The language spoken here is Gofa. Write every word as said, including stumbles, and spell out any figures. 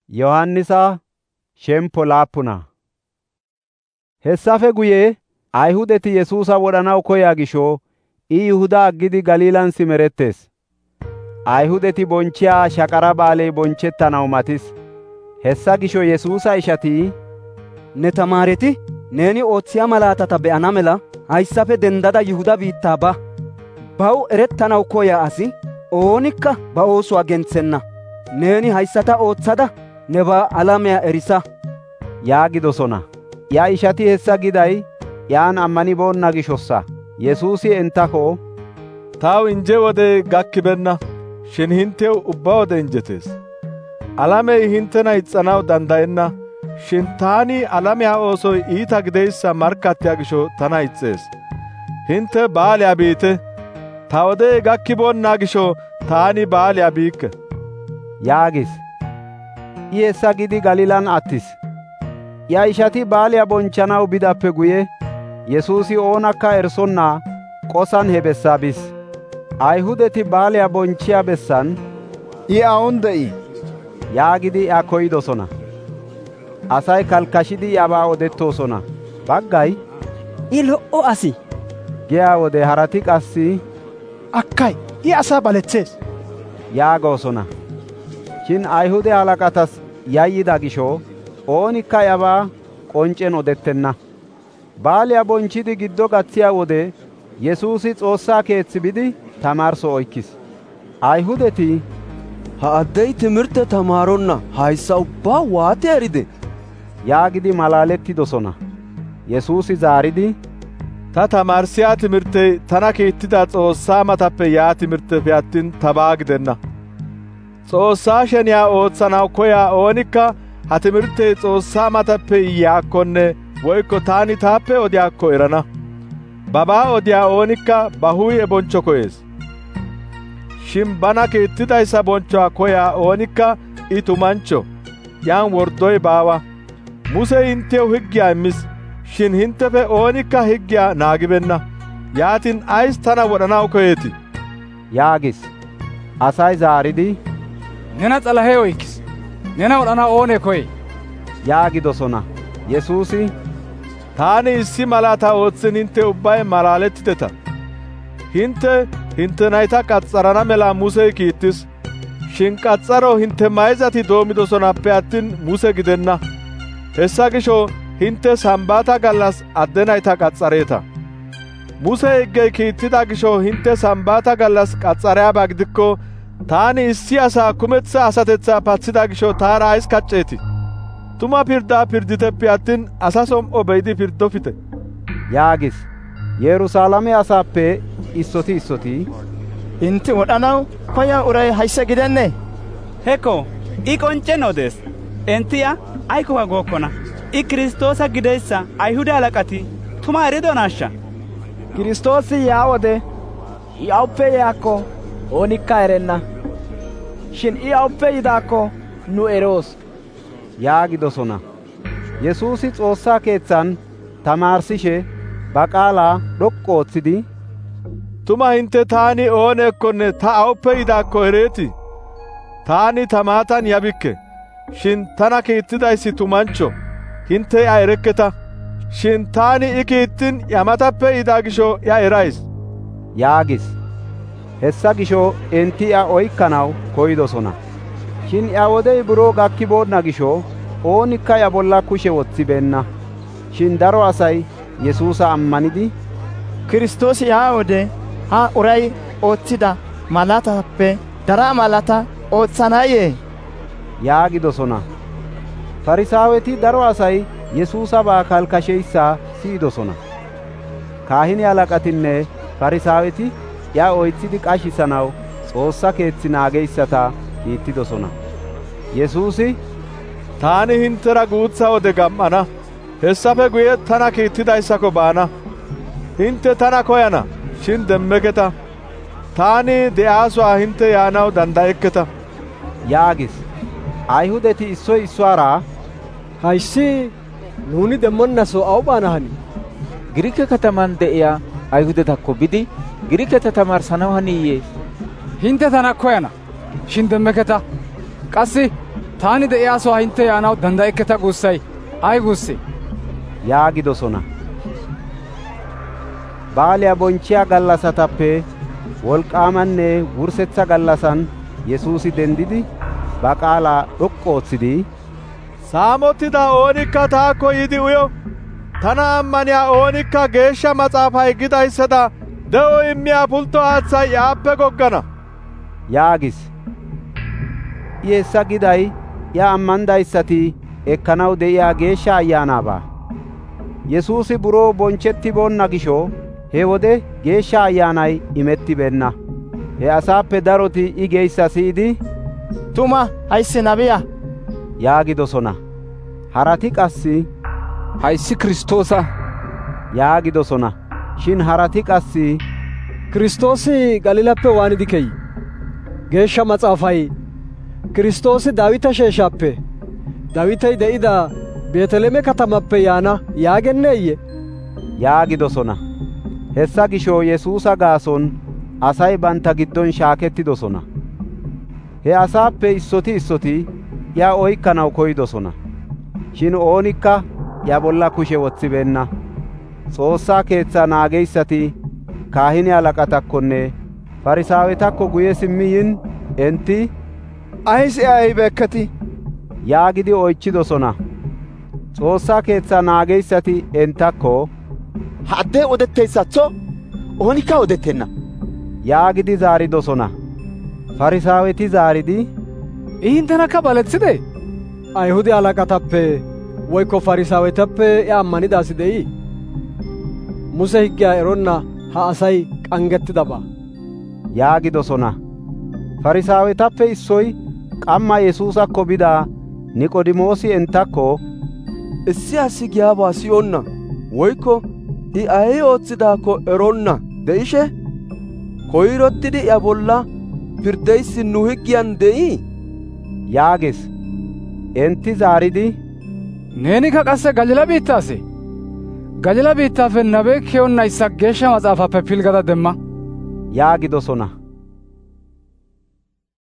Yohannisa shempo laapuna. Hessafe guye Ayhudeti Yesuusa wodhanaw koya gisho I Yihuda aggidi Galilan simerettees. Ayhudeti bonchiya Shaqara Ba7aaley bonchetanaw matis. Hessa gisho Yesuusa ishati, «Ne tamaareti neeni oothiya malaatata be7ana mela hayssafe dendada Yihuda biittaa ba. Baw erettanaw koya asi oonikka ba oosuwa gentsenna. Neeni hayssata oothada nebaa alamiya erisa» yaagidosona. Ya ishati hessa giday iyan ammaniboonna gishossa. Yesuusi entako, «Taw inje wodey gakkibenna, shin hintew ubba wode injetees. Alamey hintena ixxanaw dandayenna, shin taani alamiya oosoy iita gideyssa markkattiya gisho tana ixxees. Hinte baaliyaa biite; ta wodey gakkiboonna gisho taani baaliyaa biikke» yaagis. I hessa gidi Galilan attis. Ya ishati baaliyaa bonchanaw bidappe guye Yesuusi oonakka erisonna qosan he bessaa bis. Ayhudeti baaliyaa bonchiya bessan, «I awun de'ii?» yaagidi iya koydosona. Asay kalkashidi iyabaa odettoosona. Baggay, «I lo"o asi» giya wode harati qassi, «Akkay, I asaa baletsees» yaagosona. Shin Ayhude halaqatas yayyida gisho oonikka iyabaa qonccen odettenna. Baaliyaa bonchidi giddo gathiya wode Yesuusi Xoossaa keethi bidi tamaarso oykkis. Ayhudeti, «Ha addey timirte tamaaronna hayssa ubbaa waati eride?» yaagidi malaalettidosona. Yesuusi zaaridi, «Ta tamaarsiyaa timirtey tana kiittida Xoossaa matappe yaa timirtefe attin tabaa gidenna. Xoossaa sheniyaa oothanaw koyaa oonikka ha timirtey Xoossaa matappe yiyaakkonne woykko taani taappe odiyaakko erana. Babaa odiyaa oonikka ba huuye boncho koyees. Shin bana kiittidayssa bonchuwaa koyaa oonikka I tumancho; yan wordoy baawa. Musey hintew higgiyaa immis; shin hintefe oonikka higgiyaa naagibenna. Yaatin ays tana wodhanaw koyeetii?» yaagis. Asay zaaridi, «Nena Xalahee oykkis; nena wodhanaw oonee koyey?» yaagidosona. Yesuusi, «Taani issi malaata oothin hinte ubbay malaalettideta. Hinte hinte nayta qaxxarana mela Musey kiittis; shin qaxxaro hinte mayzati doomidosonappe attin Muse gidenna. Hessa gisho hinte Sambaata gallas adde nayta qaxxareeta. Muse higgey kiittida gisho hinte Sambaata gallas qaxxareyaaba gidikko taani issi asaa kumetsa asatetsaa pathida gisho taara ays kacceetii? Tuma pirdaa pirditeppe attin asa som7o be'idi pirdofite» yaagis. Yerusaalame asaappe issoti issoti, «Inti wodhanaw koya uray hayssa gidennee?» «Hekko, I qonccen odees; enti iya aykkoka gookkona. I Kiristoosa gideyssa Ayhuda halaqati tuma eridonaashsha?» «Kiristoosi yaa wode I awuppe yaakko oonikka erenna; shin I awuppe yidaakko nu eroos» yaagidosona. Yesuusi Xoossaa keethan tamaarsishe ba qaalaa dhoqqu ooththidi, «Tuma hinte taani oonekkonne ta awuppe yidaakko ereetii? Taani ta maatan yabikke; shin tana kiittidayssi tumancho; hinte iya erekketa. Shin taani I kiittin iya matappe yida gisho iya erays» yaagis. Hessa gisho enti iya oykkanaw koydosona. Shin iya wodey buro gakkiboonna gisho oonikka iya bolla kushe woththibeenna. Shin daro asay Yesuusa ammanidi, «Kiristoosi yaa wode ha uray ooththida malaatappe daraa malaata oothanaayee?» yaagidosona. Farisaaweti daro asay Yesuusabaa kalkasheyssa siyidosona. Kaahine halaqatinne Farisaaweti iya oythidi qashisanaw Xoossa keethi naageyssata kiittidosona. Yesuusi, «Taani hintera guutha wode gam7ana; hessafe guye tana kiittidayssako baana. Hinte tana koyana, shin demmeketa. Taani de'aasuwaa hinte yaanaw dandayekketa» yaagis. Ayhudeti issoy issuwaara, «Hayssi nuuni demmonnaso awu baana hani? Giriike kataman de'iyaa Ayhudetakko bidi Giriiketa tamaarsanaw haniyee?» «Hinte tana koyana, shin demmeketa. Qassi taani de'iyaaso hintte yaanaw dandayekketa guussay ay guussee? yaagidosona. Baaliyaa bonchchiyaa gallassatappe wolqaamanne wursetsa gallasan Yesuusi dendidi ba qaalaa dhoqqu ooththidi, saamottida oonikka taakko yiidi uyo. Tana ammaniyaa oonikka geeshsha mas'aafay gidayssada de'o immiyaa pultto haaththay yaappe goggana yaagis. I hessa giday iya ammanidayssati ekkanaw de'iyaa geeshsha ayyaanaabaa. Yesuusi buroo bonchchettiboonna gisho he wode geeshsha ayyaanay imettibeenna. He asaappe daroti I geyssa siyidi, tuma hayssi nabiyaa yaagidosona. Harati qassi, hayssi Kiristoosa yaagidosona. Shin harati qassi, Kiristoosi Galilappe waanidi keyi? Geeshsha mas'aafay Kiristoosi Daawita sheeshaappe Daawitay de'ida Beeteleeme katamappe yaana yaagenneeyye? yaagidosona. Hessa gisho Yesuusa gaason asay bantta giddon shaakettidosona. He asaappe issoti issoti iya oykkanaw koydosona. Shin oonikka iya bolla kushe wotsibeenna. Xoossaa keetsaa naageyssati kaahine halaqatakkonne Farisaawetakko guye simmi yin enti, ays iya ehibeekketi? yaagidi oychidosona. Xoossaa keetsaa naageyssati entakko, ha addee odetteyssatho oonikka odettenna yaagidi zaaridosona. Farisaaweti zaaridi, I hinttenakka baletside? Ayihude halaqatappe woykko Farisaawetappe I ammanida asi de'ii? Muse higgiyaa eronna ha asay qanggettidaba yaagidosona. Farisaawetappe issoy qamma Yesuusakko bida Niqodimoosi entakko, issi asi giyaabaa siyonna woykko I ay oothidaakko eronna de'ishe koyrottidi iya bolla pirdeyssi nu higgiyan de'ii? yaages. Enti zaaridi, neenikka qasse Galila biittaasee? Galila biittaafe nabee kiyonnayssa geeshsha mas'aafappe pilggada demma yaagidosona.